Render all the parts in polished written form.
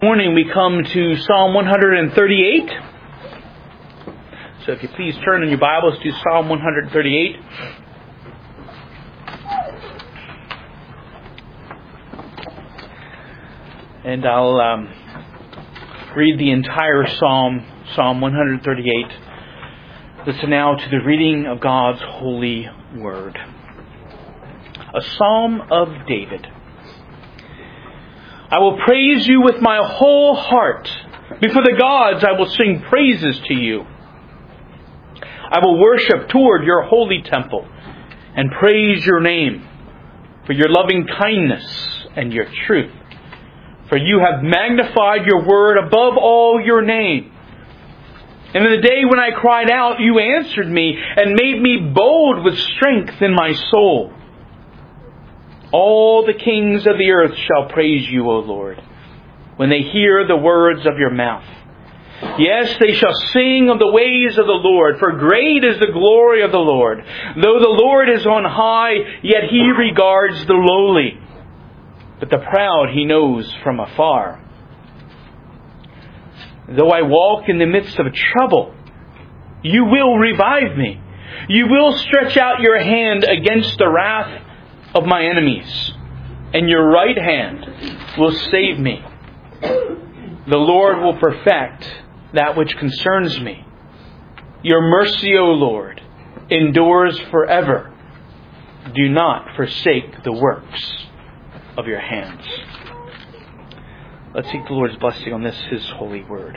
Morning we come to Psalm 138. So if you please turn in your Bibles to Psalm 138. And I'll read the entire Psalm, Psalm 138. Listen now to the reading of God's holy word. A Psalm of David. I will praise you with my whole heart. Before the gods I will sing praises to you. I will worship toward your holy temple and praise your name for your loving kindness and your truth. For you have magnified your word above all your name. And in the day when I cried out, you answered me and made me bold with strength in my soul. All the kings of the earth shall praise you, O Lord, when they hear the words of your mouth. Yes, they shall sing of the ways of the Lord, for great is the glory of the Lord. Though the Lord is on high, yet he regards the lowly, but the proud he knows from afar. Though I walk in the midst of trouble, you will revive me. You will stretch out your hand against the wrath of my enemies, and your right hand will save me. The Lord will perfect that which concerns me. Your mercy, O Lord, endures forever. Do not forsake the works of your hands. Let's seek the Lord's blessing on this, His holy word.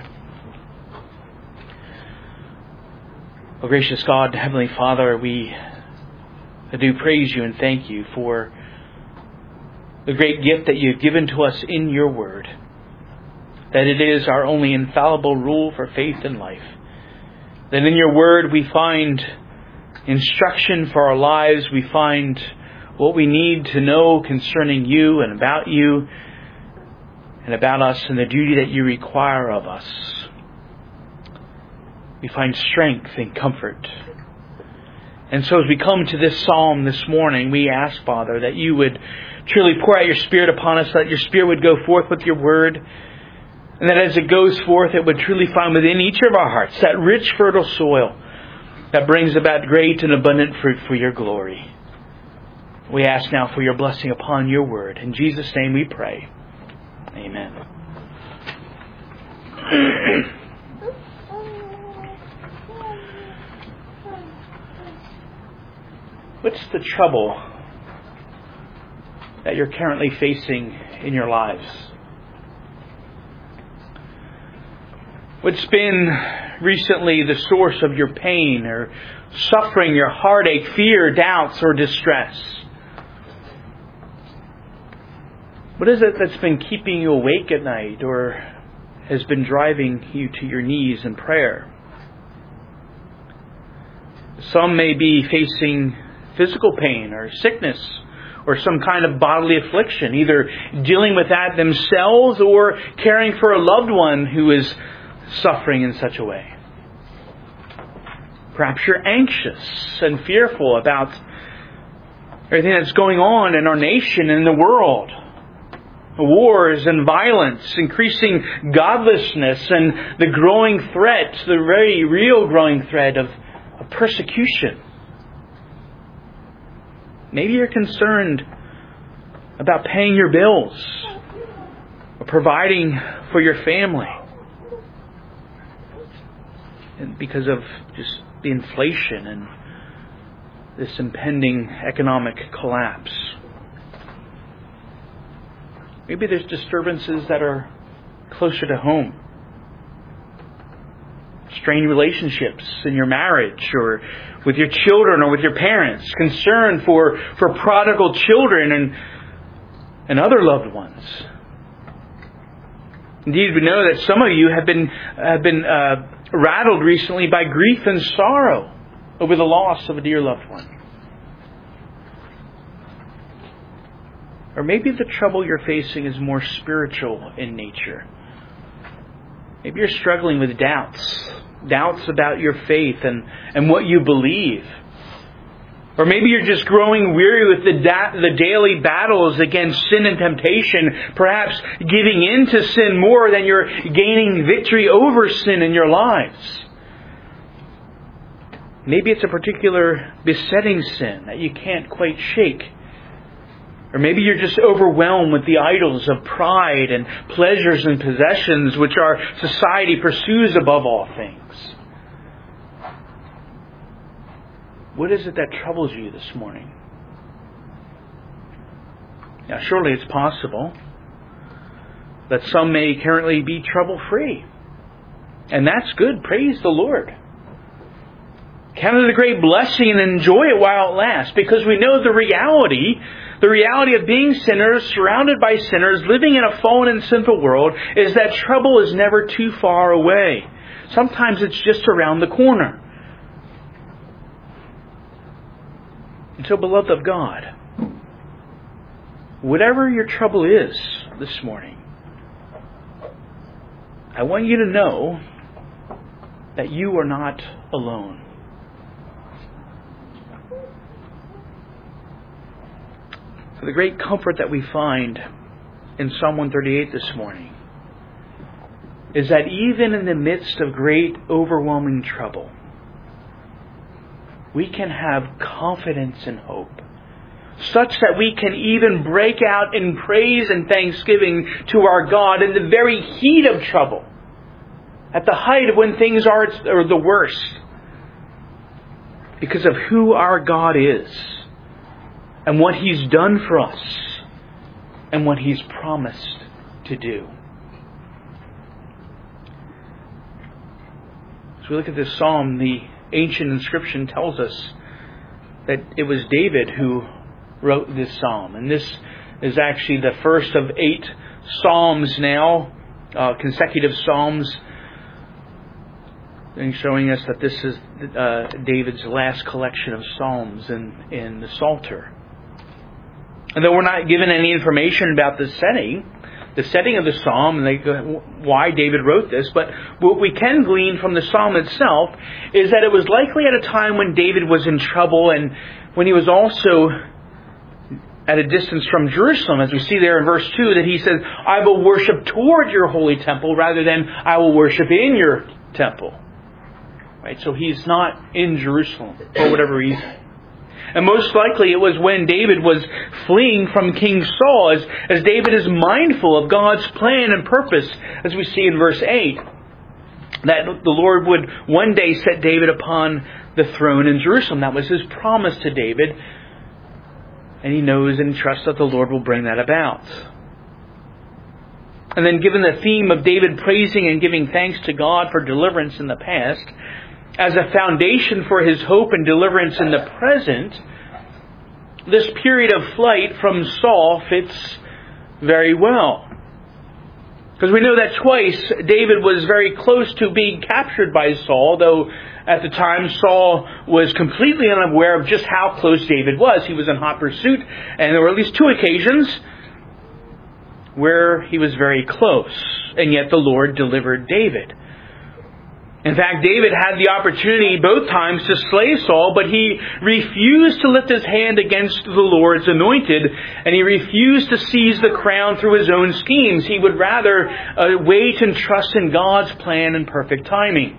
O gracious God, Heavenly Father, I do praise you and thank you for the great gift that you've given to us in your word. That it is our only infallible rule for faith and life. That in your word we find instruction for our lives. We find what we need to know concerning you and about us and the duty that you require of us. We find strength and comfort. And so as we come to this psalm this morning, we ask, Father, that you would truly pour out your Spirit upon us, that your Spirit would go forth with your word, and that as it goes forth, it would truly find within each of our hearts that rich, fertile soil that brings about great and abundant fruit for your glory. We ask now for your blessing upon your word. In Jesus' name we pray. Amen. What's the trouble that you're currently facing in your lives? What's been recently the source of your pain or suffering, your heartache, fear, doubts, or distress? What is it that's been keeping you awake at night or has been driving you to your knees in prayer? Some may be facing physical pain or sickness or some kind of bodily affliction, either dealing with that themselves or caring for a loved one who is suffering in such a way. Perhaps you're anxious and fearful about everything that's going on in our nation and in the world. Wars and violence, increasing godlessness, and the growing threat, the very real growing threat of persecution. Maybe you're concerned about paying your bills or providing for your family. And because of just the inflation and this impending economic collapse. Maybe there's disturbances that are closer to home. Strained relationships in your marriage or with your children or with your parents. Concern for prodigal children and other loved ones. Indeed, we know that some of you have been rattled recently by grief and sorrow over the loss of a dear loved one. Or maybe the trouble you're facing is more spiritual in nature. Maybe you're struggling with doubts about your faith and what you believe. Or maybe you're just growing weary with the daily battles against sin and temptation, perhaps giving in to sin more than you're gaining victory over sin in your lives. Maybe it's a particular besetting sin that you can't quite shake. Or maybe you're just overwhelmed with the idols of pride and pleasures and possessions which our society pursues above all things. What is it that troubles you this morning? Now, surely it's possible that some may currently be trouble-free. And that's good. Praise the Lord. Count it a great blessing and enjoy it while it lasts, because we know the reality of being sinners, surrounded by sinners, living in a fallen and sinful world, is that trouble is never too far away. Sometimes it's just around the corner. And so, beloved of God, whatever your trouble is this morning, I want you to know that you are not alone. The great comfort that we find in Psalm 138 this morning is that even in the midst of great, overwhelming trouble, we can have confidence and hope, such that we can even break out in praise and thanksgiving to our God in the very heat of trouble, at the height of when things are the worst, because of who our God is, and what He's done for us, and what He's promised to do. As we look at this psalm, the ancient inscription tells us that it was David who wrote this psalm. And this is actually the first of 8 psalms now, consecutive psalms, and showing us that this is David's last collection of psalms in the Psalter. And though we're not given any information about the setting of the psalm, and why David wrote this, but what we can glean from the psalm itself is that it was likely at a time when David was in trouble, and when he was also at a distance from Jerusalem, as we see there in verse 2, that he says, I will worship toward your holy temple rather than I will worship in your temple. Right? So he's not in Jerusalem for whatever reason. And most likely it was when David was fleeing from King Saul, as David is mindful of God's plan and purpose, as we see in verse 8, that the Lord would one day set David upon the throne in Jerusalem. That was His promise to David. And he knows and trusts that the Lord will bring that about. And then, given the theme of David praising and giving thanks to God for deliverance in the past, as a foundation for his hope and deliverance in the present, this period of flight from Saul fits very well. Because we know that twice David was very close to being captured by Saul, though at the time Saul was completely unaware of just how close David was. He was in hot pursuit, and there were at least 2 occasions where he was very close, and yet the Lord delivered David. In fact, David had the opportunity both times to slay Saul, but he refused to lift his hand against the Lord's anointed, and he refused to seize the crown through his own schemes. He would rather wait and trust in God's plan and perfect timing.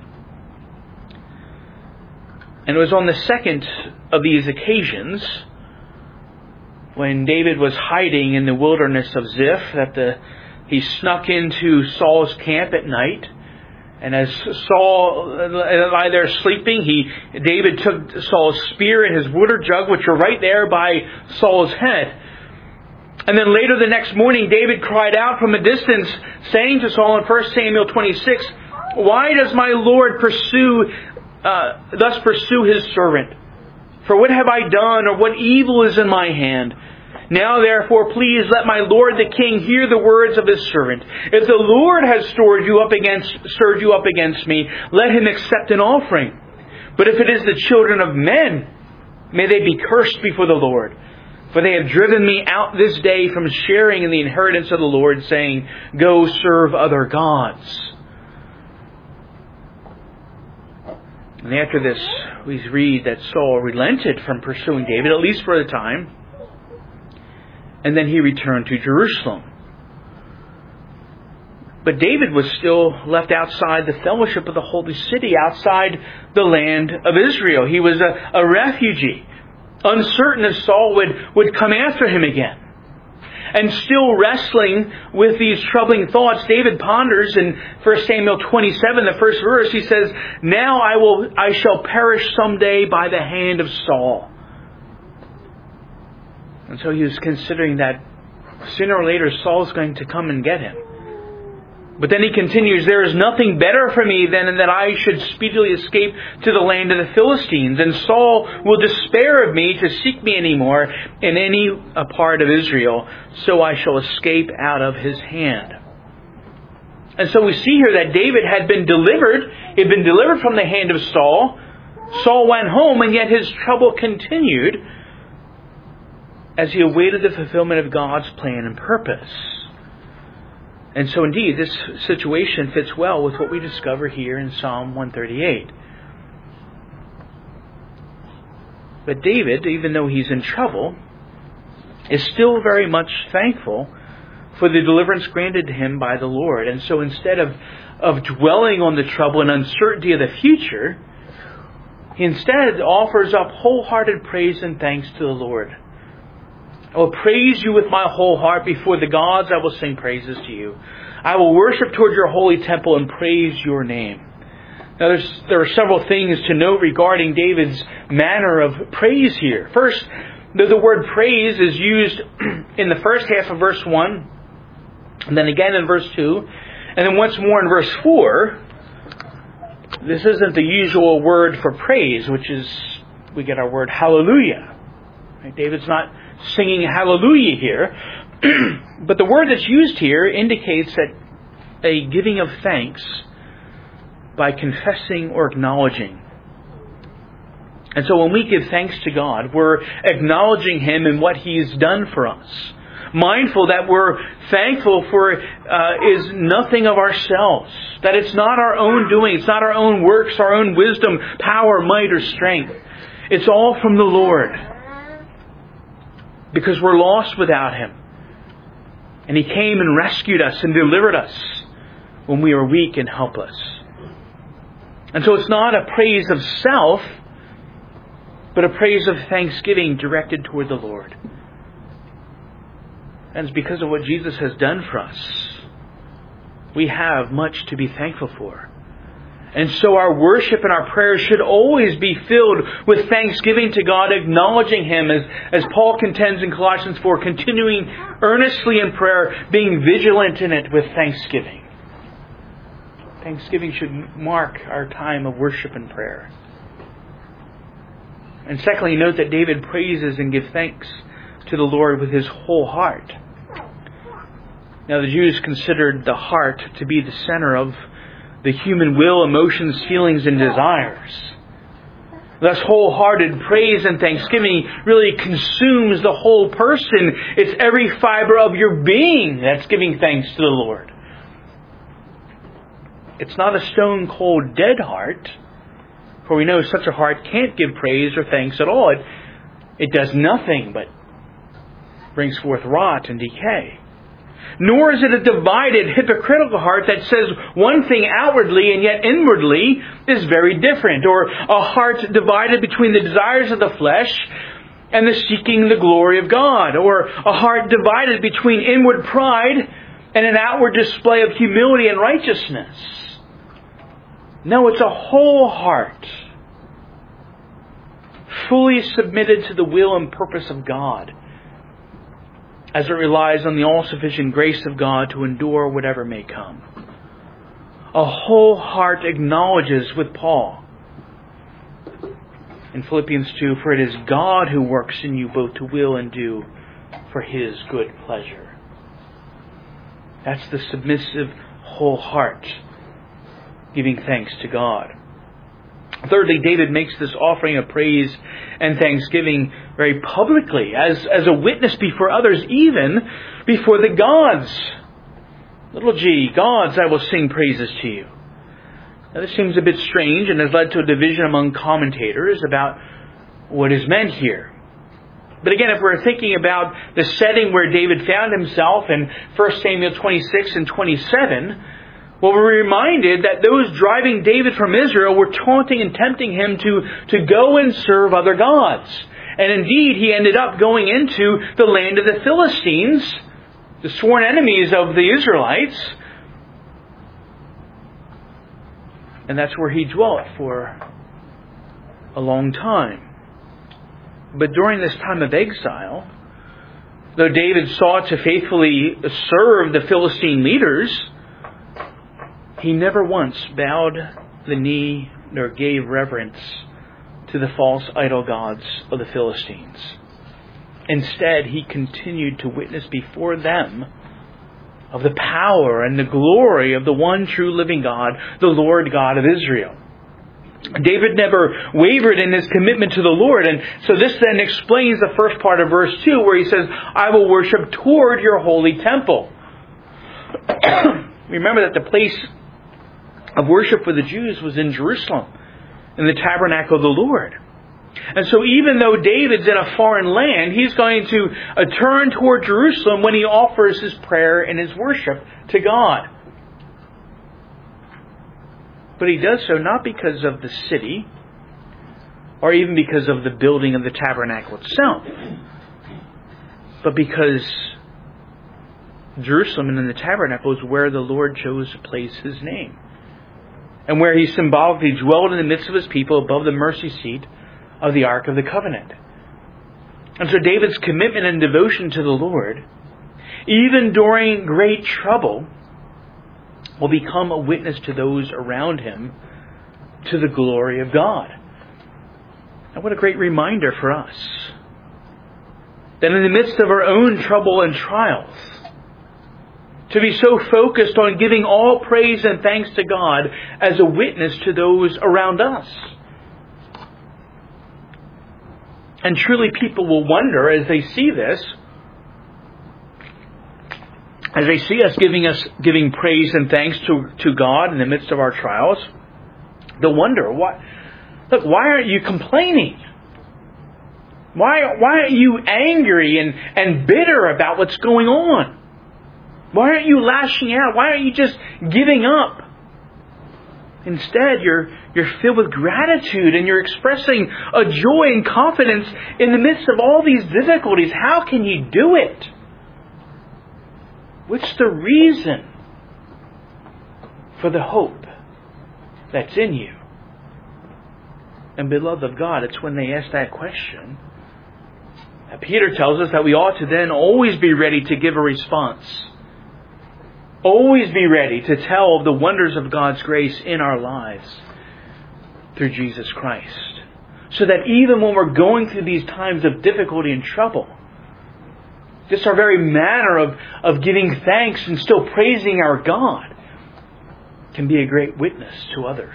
And it was on the second of these occasions, when David was hiding in the wilderness of Ziph, that he snuck into Saul's camp at night. And as Saul lay there sleeping, David took Saul's spear and his water jug, which were right there by Saul's head. And then later the next morning, David cried out from a distance, saying to Saul in 1 Samuel 26, "Why does my Lord thus pursue his servant? For what have I done, or what evil is in my hand? Now therefore, please let my lord the king hear the words of his servant. If the Lord has stirred you up against me, let him accept an offering. But if it is the children of men, may they be cursed before the Lord. For they have driven me out this day from sharing in the inheritance of the Lord, saying, go serve other gods." And after this, we read that Saul relented from pursuing David, at least for a time. And then he returned to Jerusalem. But David was still left outside the fellowship of the holy city, outside the land of Israel. He was a refugee, uncertain if Saul would come after him again. And still wrestling with these troubling thoughts, David ponders in 1 Samuel 27, the first verse. He says, "Now I shall perish someday by the hand of Saul." And so he was considering that sooner or later Saul's going to come and get him. But then he continues, "There is nothing better for me than that I should speedily escape to the land of the Philistines, and Saul will despair of me to seek me anymore in any part of Israel, so I shall escape out of his hand." And so we see here that David had been delivered. He had been delivered from the hand of Saul. Saul went home, and yet his trouble continued as he awaited the fulfillment of God's plan and purpose. And so indeed, this situation fits well with what we discover here in Psalm 138. But David, even though he's in trouble, is still very much thankful for the deliverance granted to him by the Lord. And so instead of dwelling on the trouble and uncertainty of the future, he instead offers up wholehearted praise and thanks to the Lord. "I will praise you with my whole heart. Before the gods I will sing praises to you. I will worship toward your holy temple and praise your name." Now there are several things to note regarding David's manner of praise here. First, the word praise is used in the first half of verse 1, and then again in verse 2, and then once more in verse 4. This isn't the usual word for praise, which is, we get our word hallelujah. Right? David's not singing hallelujah here. But the word that's used here indicates that a giving of thanks by confessing or acknowledging. And so when we give thanks to God, we're acknowledging Him and what He's done for us. Mindful that we're thankful for is nothing of ourselves. That it's not our own doing. It's not our own works, our own wisdom, power, might, or strength. It's all from the Lord. Because we're lost without Him. And He came and rescued us and delivered us when we were weak and helpless. And so it's not a praise of self, but a praise of thanksgiving directed toward the Lord. And it's because of what Jesus has done for us. We have much to be thankful for. And so our worship and our prayers should always be filled with thanksgiving to God, acknowledging Him, as Paul contends in Colossians 4, continuing earnestly in prayer, being vigilant in it with thanksgiving. Thanksgiving should mark our time of worship and prayer. And secondly, note that David praises and gives thanks to the Lord with his whole heart. Now, the Jews considered the heart to be the center of the human will, emotions, feelings, and desires. Thus, wholehearted praise and thanksgiving really consumes the whole person. It's every fiber of your being that's giving thanks to the Lord. It's not a stone-cold dead heart, for we know such a heart can't give praise or thanks at all. It does nothing but brings forth rot and decay. Nor is it a divided, hypocritical heart that says one thing outwardly and yet inwardly is very different. Or a heart divided between the desires of the flesh and the seeking the glory of God. Or a heart divided between inward pride and an outward display of humility and righteousness. No, it's a whole heart, fully submitted to the will and purpose of God, as it relies on the all-sufficient grace of God to endure whatever may come. A whole heart acknowledges with Paul in Philippians 2, "For it is God who works in you both to will and do for His good pleasure." That's the submissive whole heart, giving thanks to God. Thirdly, David makes this offering of praise and thanksgiving very publicly, as a witness before others, even before the gods. Little g, gods, I will sing praises to you. Now, this seems a bit strange and has led to a division among commentators about what is meant here. But again, if we're thinking about the setting where David found himself in 1 Samuel 26 and 27, well, we're reminded that those driving David from Israel were taunting and tempting him to go and serve other gods. And indeed, he ended up going into the land of the Philistines, the sworn enemies of the Israelites. And that's where he dwelt for a long time. But during this time of exile, though David sought to faithfully serve the Philistine leaders, he never once bowed the knee nor gave reverence to the false idol gods of the Philistines. Instead, he continued to witness before them of the power and the glory of the one true living God, the Lord God of Israel. David never wavered in his commitment to the Lord. And so this then explains the first part of verse 2 where he says, I will worship toward your holy temple. Remember that the place of worship for the Jews was in Jerusalem, in the tabernacle of the Lord. And so even though David's in a foreign land, he's going to turn toward Jerusalem when he offers his prayer and his worship to God. But he does so not because of the city, or even because of the building of the tabernacle itself, but because Jerusalem and in the tabernacle is where the Lord chose to place His name, and where He symbolically dwelled in the midst of His people above the mercy seat of the Ark of the Covenant. And so David's commitment and devotion to the Lord, even during great trouble, will become a witness to those around him to the glory of God. And what a great reminder for us that in the midst of our own trouble and trials, to be so focused on giving all praise and thanks to God as a witness to those around us. And truly people will wonder as they see this, as they see us giving praise and thanks to God in the midst of our trials, they'll wonder, why aren't you complaining? Why aren't you angry and bitter about what's going on? Why aren't you lashing out? Why aren't you just giving up? Instead, you're filled with gratitude and you're expressing a joy and confidence in the midst of all these difficulties. How can you do it? What's the reason for the hope that's in you? And beloved of God, it's when they ask that question that Peter tells us that we ought to then always be ready to give a response. Always be ready to tell of the wonders of God's grace in our lives through Jesus Christ. So that even when we're going through these times of difficulty and trouble, just our very manner of giving thanks and still praising our God can be a great witness to others.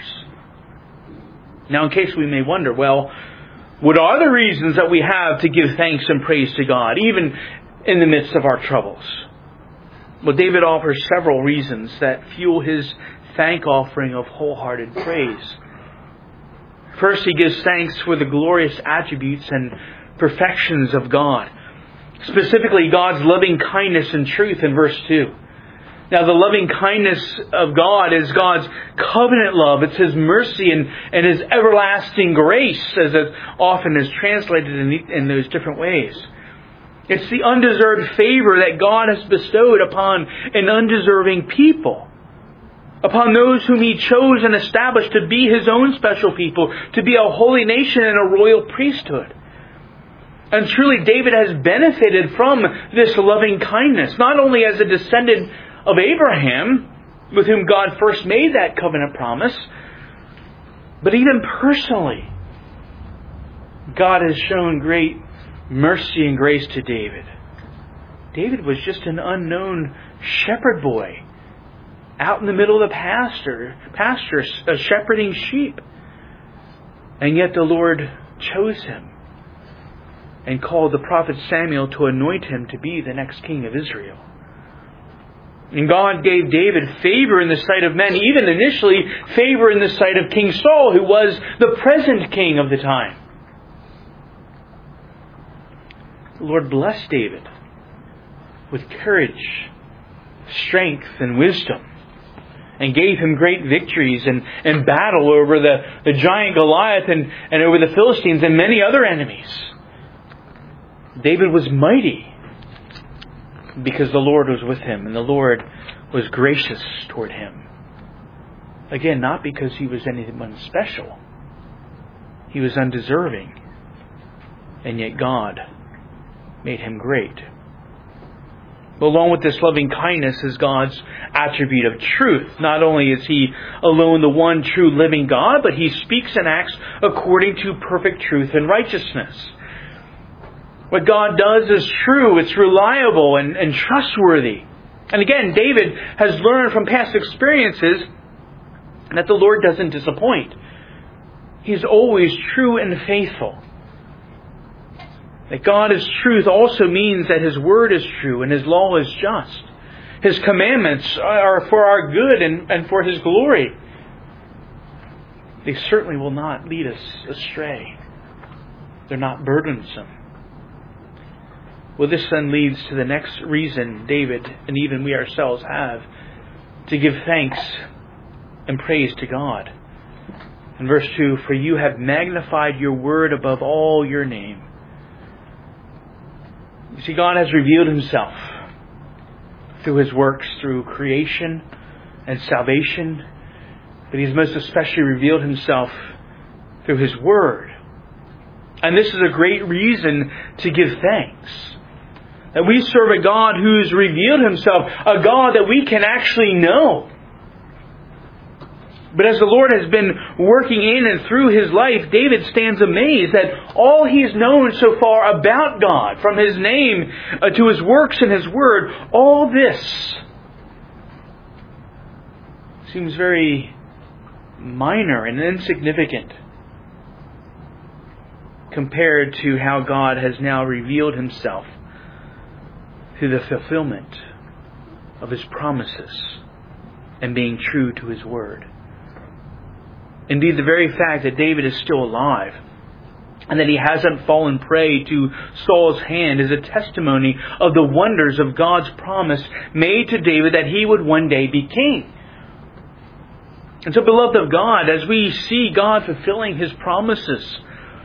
Now, in case we may wonder, well, what are the reasons that we have to give thanks and praise to God, even in the midst of our troubles? Well, David offers several reasons that fuel his thank offering of wholehearted praise. First, he gives thanks for the glorious attributes and perfections of God. Specifically, God's loving kindness and truth in verse 2. Now, the loving kindness of God is God's covenant love. It's His mercy and His everlasting grace, as it often is translated in those different ways. It's the undeserved favor that God has bestowed upon an undeserving people, upon those whom He chose and established to be His own special people, to be a holy nation and a royal priesthood. And truly, David has benefited from this loving kindness, not only as a descendant of Abraham, with whom God first made that covenant promise, but even personally, God has shown great mercy and grace to David. David was just an unknown shepherd boy out in the middle of the pasture, shepherding sheep. And yet the Lord chose him and called the prophet Samuel to anoint him to be the next king of Israel. And God gave David favor in the sight of men, even initially favor in the sight of King Saul, who was the present king of the time. The Lord blessed David with courage, strength, and wisdom, and gave him great victories in battle over the giant Goliath and over the Philistines and many other enemies. David was mighty because the Lord was with him, and the Lord was gracious toward him. Again, not because he was anyone special. He was undeserving, and yet God made him great. But along with this loving kindness is God's attribute of truth. Not only is He alone the one true living God, but He speaks and acts according to perfect truth and righteousness. What God does is true, it's reliable and trustworthy. And again, David has learned from past experiences that the Lord doesn't disappoint. He's always true and faithful. That God is truth also means that His Word is true and His law is just. His commandments are for our good and for His glory. They certainly will not lead us astray. They're not burdensome. Well, this then leads to the next reason David and even we ourselves have to give thanks and praise to God. In verse 2, "For you have magnified your word above all your name." You see, God has revealed Himself through His works, through creation and salvation. But He's most especially revealed Himself through His Word. And this is a great reason to give thanks. That we serve a God who's revealed Himself, a God that we can actually know. But as the Lord has been working in and through his life, David stands amazed at all he's known so far about God, from His name to His works and His Word. All this seems very minor and insignificant compared to how God has now revealed Himself through the fulfillment of His promises and being true to His Word. Indeed, the very fact that David is still alive and that he hasn't fallen prey to Saul's hand is a testimony of the wonders of God's promise made to David that he would one day be king. And so, beloved of God, as we see God fulfilling His promises,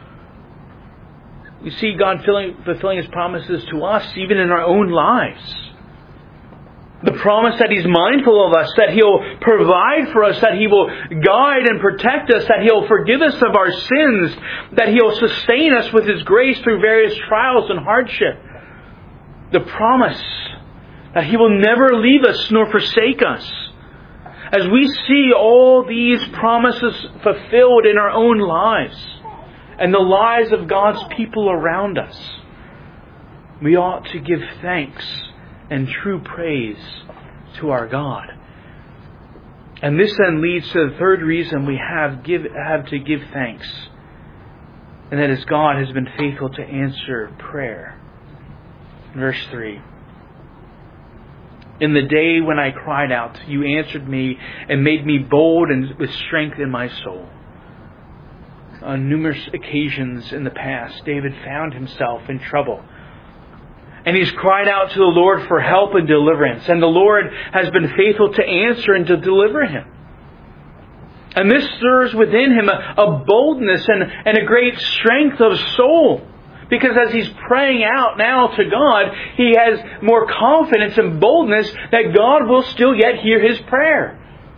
we see God fulfilling His promises to us even in our own lives. The promise that He's mindful of us, that He'll provide for us, that He will guide and protect us, that He'll forgive us of our sins, that He'll sustain us with His grace through various trials and hardship. The promise that He will never leave us nor forsake us. As we see all these promises fulfilled in our own lives and the lives of God's people around us, we ought to give thanks and true praise to our God. And this then leads to the third reason we have to give thanks. And that is God has been faithful to answer prayer. Verse 3. "In the day when I cried out, you answered me and made me bold and with strength in my soul." On numerous occasions in the past, David found himself in trouble. And he's cried out to the Lord for help and deliverance. And the Lord has been faithful to answer and to deliver him. And this stirs within him a boldness and a great strength of soul. Because as he's praying out now to God, he has more confidence and boldness that God will still yet hear his prayer.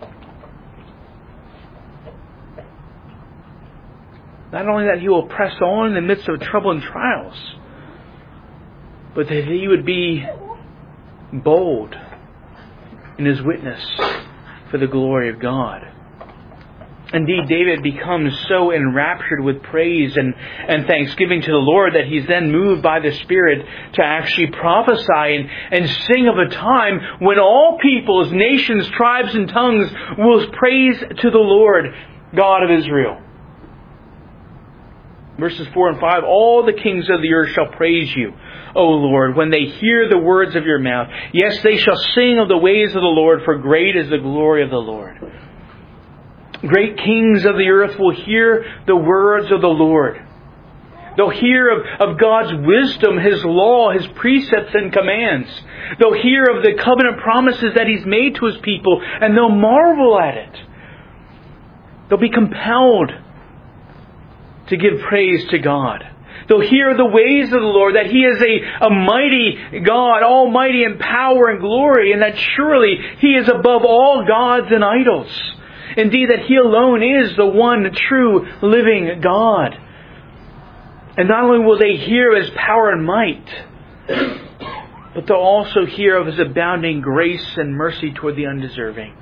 Not only that He will press on in the midst of trouble and trials, but that he would be bold in his witness for the glory of God. Indeed, David becomes so enraptured with praise and thanksgiving to the Lord that he's then moved by the Spirit to actually prophesy and sing of a time when all peoples, nations, tribes, and tongues will praise to the Lord, God of Israel. Verses 4 and 5, all the kings of the earth shall praise you, O Lord, when they hear the words of your mouth. Yes, they shall sing of the ways of the Lord, for great is the glory of the Lord. Great kings of the earth will hear the words of the Lord. They'll hear of God's wisdom, His law, His precepts and commands. They'll hear of the covenant promises that He's made to His people, and they'll marvel at it. They'll be compelled to give praise to God. They'll hear the ways of the Lord, that He is a mighty God, almighty in power and glory, and that surely He is above all gods and idols. Indeed, that He alone is the one true living God. And not only will they hear His power and might, but they'll also hear of His abounding grace and mercy toward the undeserving.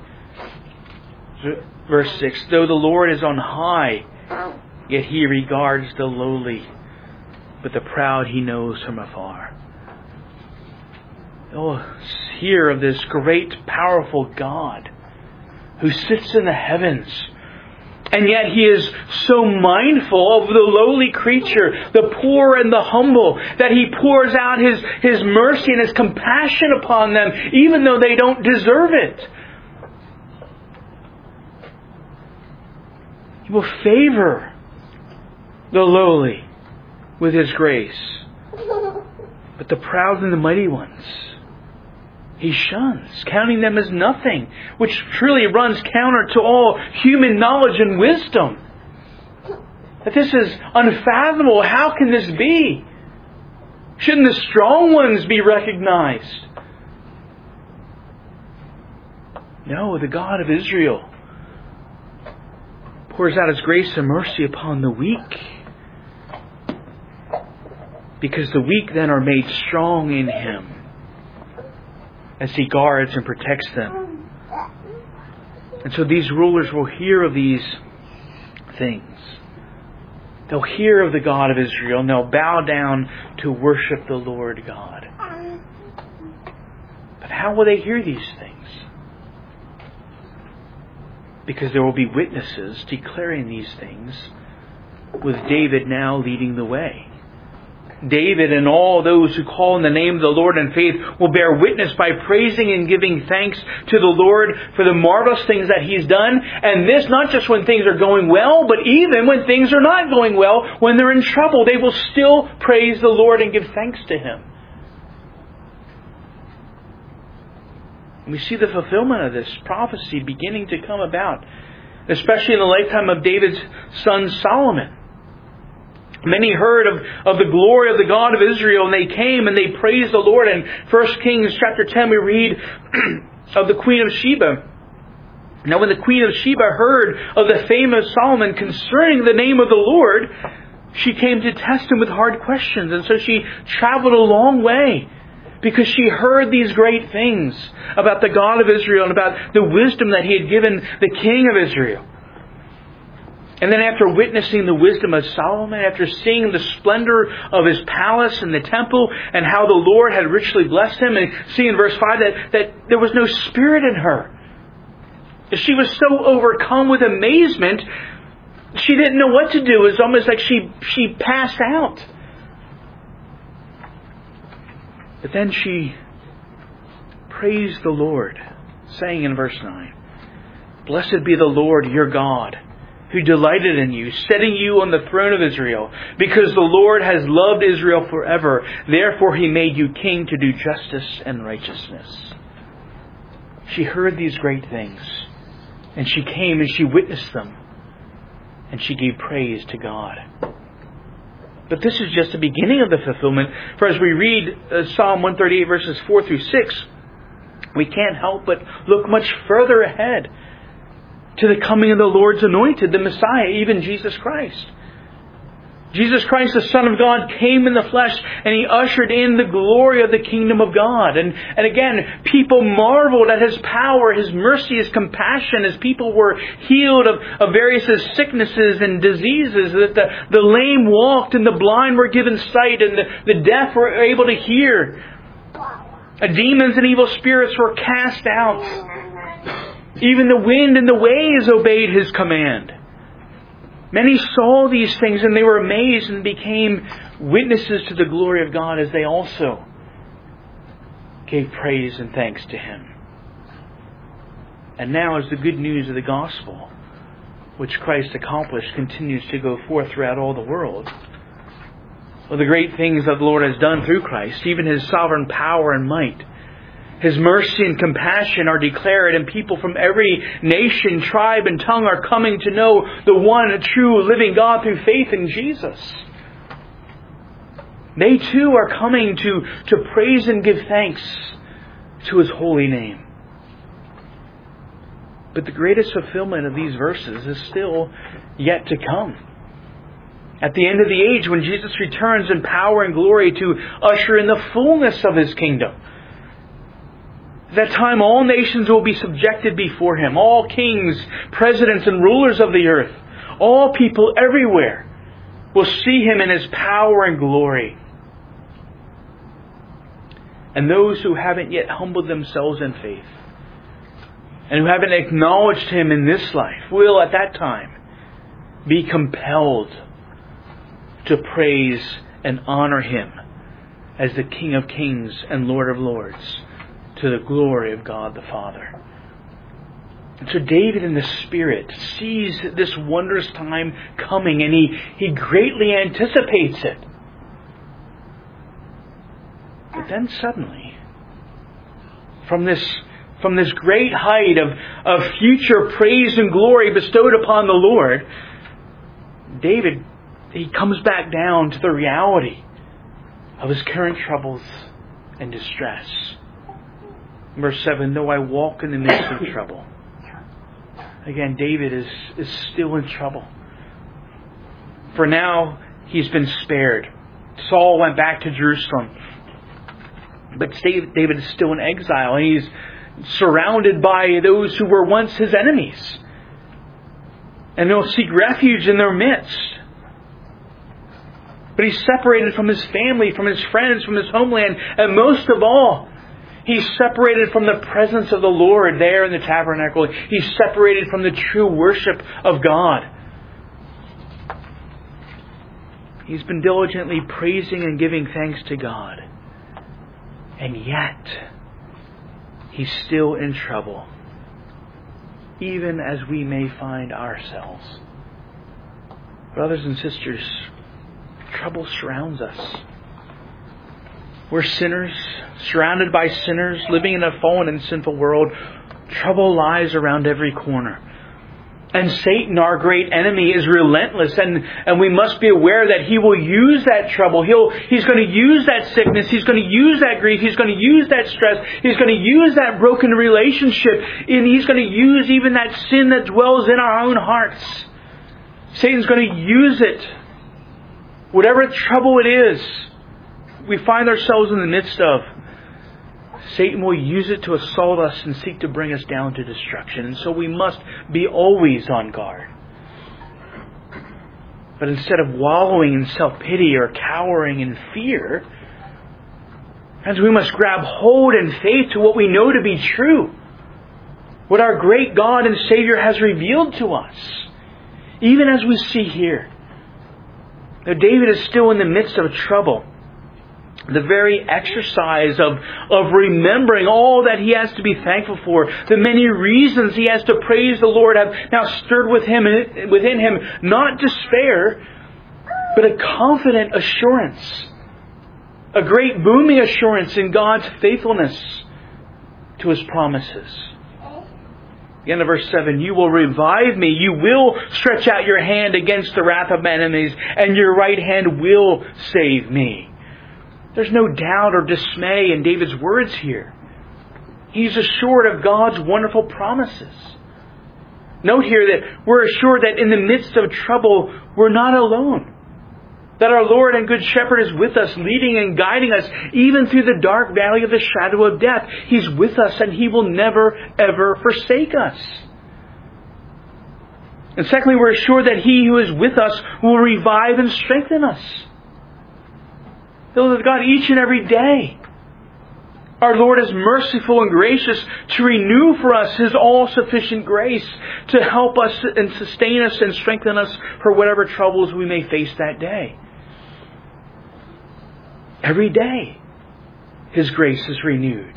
Verse 6, though the Lord is on high, yet He regards the lowly, but the proud He knows from afar. Oh, hear of this great, powerful God who sits in the heavens. And yet He is so mindful of the lowly creature, the poor and the humble, that He pours out His mercy and His compassion upon them, even though they don't deserve it. He will favor the lowly with His grace. But the proud and the mighty ones He shuns, counting them as nothing, which truly runs counter to all human knowledge and wisdom. That this is unfathomable. How can this be? Shouldn't the strong ones be recognized? No, the God of Israel pours out His grace and mercy upon the weak, because the weak then are made strong in Him as He guards and protects them. And so these rulers will hear of these things. They'll hear of the God of Israel, and they'll bow down to worship the Lord God. But how will they hear these things? Because there will be witnesses declaring these things, with David now leading the way. David and all those who call in the name of the Lord in faith will bear witness by praising and giving thanks to the Lord for the marvelous things that He's done. And this not just when things are going well, but even when things are not going well, when they're in trouble, they will still praise the Lord and give thanks to Him. And we see the fulfillment of this prophecy beginning to come about, especially in the lifetime of David's son Solomon. Many heard of the glory of the God of Israel, and they came and they praised the Lord. In 1 Kings chapter 10 we read of the Queen of Sheba. Now when the Queen of Sheba heard of the fame of Solomon concerning the name of the Lord, she came to test him with hard questions. And so she traveled a long way, because she heard these great things about the God of Israel and about the wisdom that He had given the King of Israel. And then after witnessing the wisdom of Solomon, after seeing the splendor of his palace and the temple, and how the Lord had richly blessed him, and see in verse 5 that there was no spirit in her. She was so overcome with amazement, she didn't know what to do. It was almost like she passed out. But then she praised the Lord, saying in verse 9, "Blessed be the Lord your God, who delighted in you, setting you on the throne of Israel, because the Lord has loved Israel forever. Therefore He made you king to do justice and righteousness." She heard these great things, and she came and she witnessed them, and she gave praise to God. But this is just the beginning of the fulfillment. For as we read Psalm 138 verses 4 through 6, we can't help but look much further ahead to the coming of the Lord's anointed, the Messiah, even Jesus Christ. Jesus Christ, the Son of God, came in the flesh, and He ushered in the glory of the kingdom of God. And again, people marveled at His power, His mercy, His compassion, as people were healed of various sicknesses and diseases, that the lame walked and the blind were given sight and the deaf were able to hear. Demons and evil spirits were cast out. Even the wind and the waves obeyed His command. Many saw these things and they were amazed and became witnesses to the glory of God as they also gave praise and thanks to Him. And now as the good news of the gospel, which Christ accomplished, continues to go forth throughout all the world. Well, the great things that the Lord has done through Christ, even His sovereign power and might, His mercy and compassion are declared, and people from every nation, tribe, and tongue are coming to know the one true living God through faith in Jesus. They too are coming to praise and give thanks to His holy name. But the greatest fulfillment of these verses is still yet to come. At the end of the age, when Jesus returns in power and glory to usher in the fullness of His kingdom. At that time, all nations will be subjected before Him. All kings, presidents, and rulers of the earth. All people everywhere will see Him in His power and glory. And those who haven't yet humbled themselves in faith, and who haven't acknowledged Him in this life, will at that time be compelled to praise and honor Him as the King of Kings and Lord of Lords, to the glory of God the Father. And so David in the Spirit sees this wondrous time coming, and he greatly anticipates it. But then suddenly, from this great height of future praise and glory bestowed upon the Lord, David, he comes back down to the reality of his current troubles and distress. Verse 7, though I walk in the midst of trouble. Again, David is still in trouble. For now, he's been spared. Saul went back to Jerusalem. But David is still in exile. And he's surrounded by those who were once his enemies. And they'll seek refuge in their midst. But he's separated from his family, from his friends, from his homeland. And most of all, he's separated from the presence of the Lord there in the tabernacle. He's separated from the true worship of God. He's been diligently praising and giving thanks to God. And yet, he's still in trouble, even as we may find ourselves. Brothers and sisters, trouble surrounds us. We're sinners, surrounded by sinners, living in a fallen and sinful world. Trouble lies around every corner. And Satan, our great enemy, is relentless, and we must be aware that he will use that trouble. He's going to use that sickness. He's going to use that grief. He's going to use that stress. He's going to use that broken relationship. And he's going to use even that sin that dwells in our own hearts. Satan's going to use it. Whatever trouble it is we find ourselves in the midst of, Satan will use it to assault us and seek to bring us down to destruction. And so we must be always on guard. But instead of wallowing in self-pity or cowering in fear, friends, we must grab hold in faith to what we know to be true. What our great God and Savior has revealed to us. Even as we see here. Now David is still in the midst of trouble. The very exercise of remembering all that he has to be thankful for, the many reasons he has to praise the Lord, have now stirred within him not despair, but a confident assurance, a great booming assurance in God's faithfulness to His promises. The end of verse 7, you will revive me, you will stretch out your hand against the wrath of my enemies, and your right hand will save me. There's no doubt or dismay in David's words here. He's assured of God's wonderful promises. Note here that we're assured that in the midst of trouble, we're not alone. That our Lord and Good Shepherd is with us, leading and guiding us, even through the dark valley of the shadow of death. He's with us, and He will never, ever forsake us. And secondly, we're assured that He who is with us will revive and strengthen us. Those of God each and every day. Our Lord is merciful and gracious to renew for us His all-sufficient grace to help us and sustain us and strengthen us for whatever troubles we may face that day. Every day, His grace is renewed.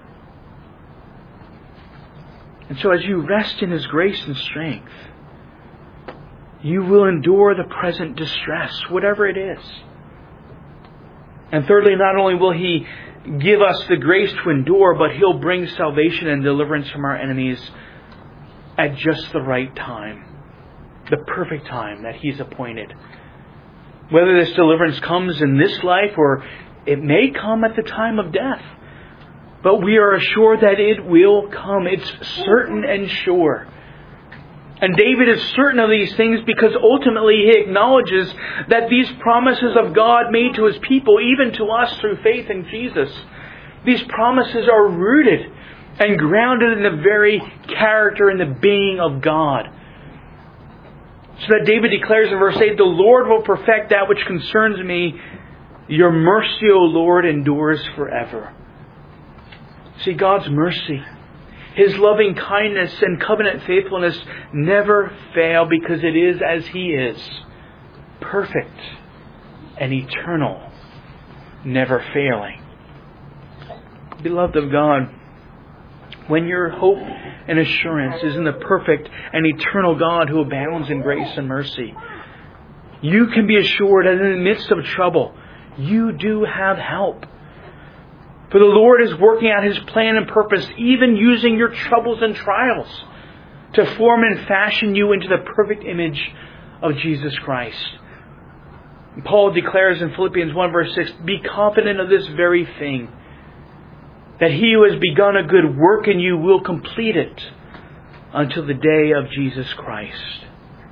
And so as you rest in His grace and strength, you will endure the present distress, whatever it is. And thirdly, not only will He give us the grace to endure, but He'll bring salvation and deliverance from our enemies at just the right time. The perfect time that He's appointed. Whether this deliverance comes in this life or it may come at the time of death. But we are assured that it will come. It's certain and sure. And David is certain of these things because ultimately he acknowledges that these promises of God made to His people, even to us through faith in Jesus, these promises are rooted and grounded in the very character and the being of God. So that David declares in verse 8, "The Lord will perfect that which concerns me. Your mercy, O Lord, endures forever." See, God's mercy, His loving kindness and covenant faithfulness never fail because it is as He is, perfect and eternal, never failing. Beloved of God, when your hope and assurance is in the perfect and eternal God who abounds in grace and mercy, you can be assured that in the midst of trouble, you do have help. For the Lord is working out His plan and purpose, even using your troubles and trials to form and fashion you into the perfect image of Jesus Christ. Paul declares in Philippians 1 verse 6, "Be confident of this very thing, that He who has begun a good work in you will complete it until the day of Jesus Christ."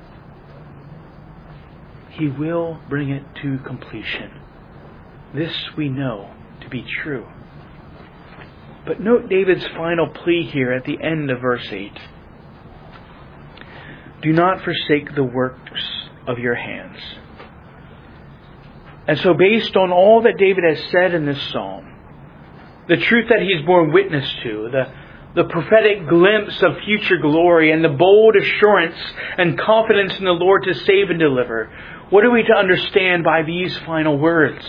He will bring it to completion. This we know to be true. But note David's final plea here at the end of verse 8. "Do not forsake the works of your hands." And so based on all that David has said in this psalm, the truth that he's borne witness to, the prophetic glimpse of future glory, and the bold assurance and confidence in the Lord to save and deliver, what are we to understand by these final words?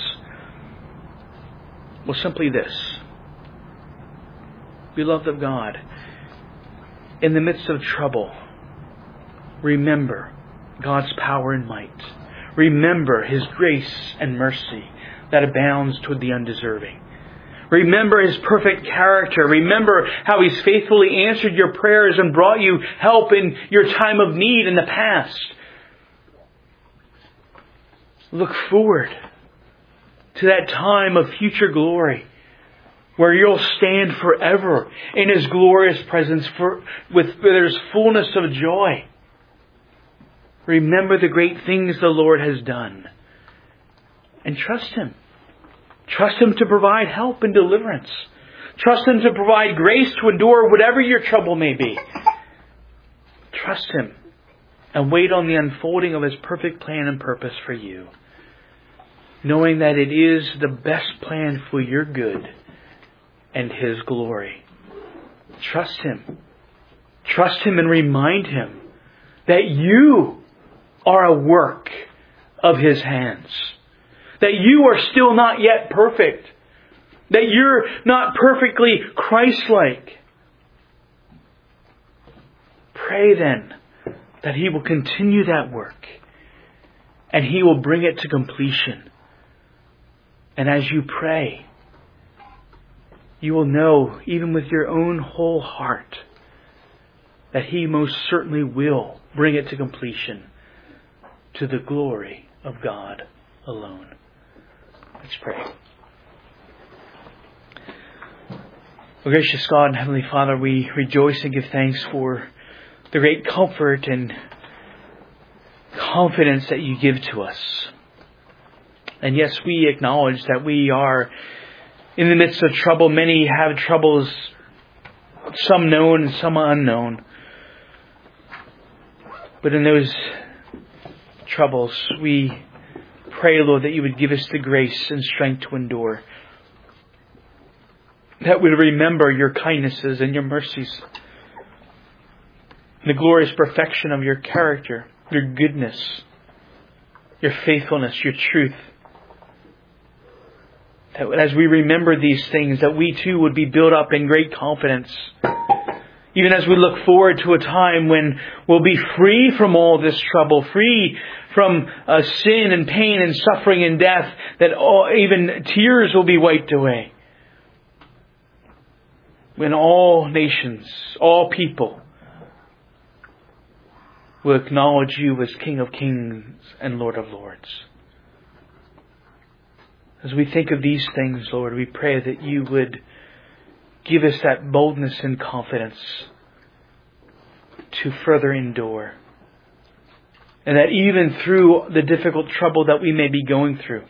Well, simply this. Beloved of God, in the midst of trouble, remember God's power and might. Remember His grace and mercy that abounds toward the undeserving. Remember His perfect character. Remember how He's faithfully answered your prayers and brought you help in your time of need in the past. Look forward to that time of future glory, where you'll stand forever in His glorious presence where there's fullness of joy. Remember the great things the Lord has done. And trust Him. Trust Him to provide help and deliverance. Trust Him to provide grace to endure whatever your trouble may be. Trust Him and wait on the unfolding of His perfect plan and purpose for you, knowing that it is the best plan for your good and His glory. Trust Him. Trust Him and remind Him that you are a work of His hands. That you are still not yet perfect. That you're not perfectly Christ-like. Pray then that He will continue that work and He will bring it to completion. And as you pray, you will know, even with your own whole heart, that He most certainly will bring it to completion to the glory of God alone. Let's pray. Oh, gracious God and Heavenly Father, we rejoice and give thanks for the great comfort and confidence that you give to us. And yes, we acknowledge that we are in the midst of trouble. Many have troubles, some known and some unknown. But in those troubles, we pray, Lord, that you would give us the grace and strength to endure. that we remember your kindnesses and your mercies, the glorious perfection of your character, your goodness, your faithfulness, your truth. That as we remember these things, that we too would be built up in great confidence. Even as we look forward to a time when we'll be free from all this trouble, free from sin and pain and suffering and death, that even tears will be wiped away. When all nations, all people will acknowledge you as King of Kings and Lord of Lords. As we think of these things, Lord, we pray that you would give us that boldness and confidence to further endure. And that even through the difficult trouble that we may be going through,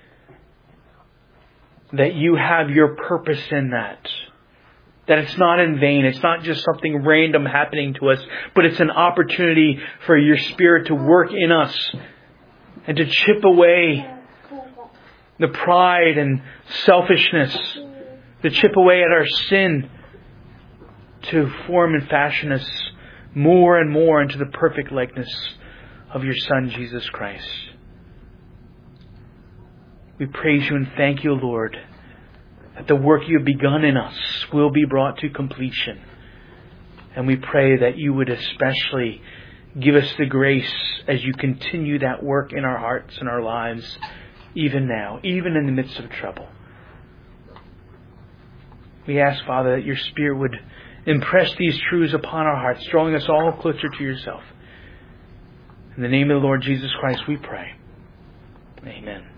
that you have your purpose in that. That it's not in vain. It's not just something random happening to us, but it's an opportunity for your Spirit to work in us and to chip away the pride and selfishness, to chip away at our sin, to form and fashion us more and more into the perfect likeness of your Son, Jesus Christ. We praise you and thank you, Lord, that the work you have begun in us will be brought to completion. And we pray that you would especially give us the grace as you continue that work in our hearts and our lives, even now, even in the midst of trouble. We ask, Father, that your Spirit would impress these truths upon our hearts, drawing us all closer to yourself. In the name of the Lord Jesus Christ we pray. Amen.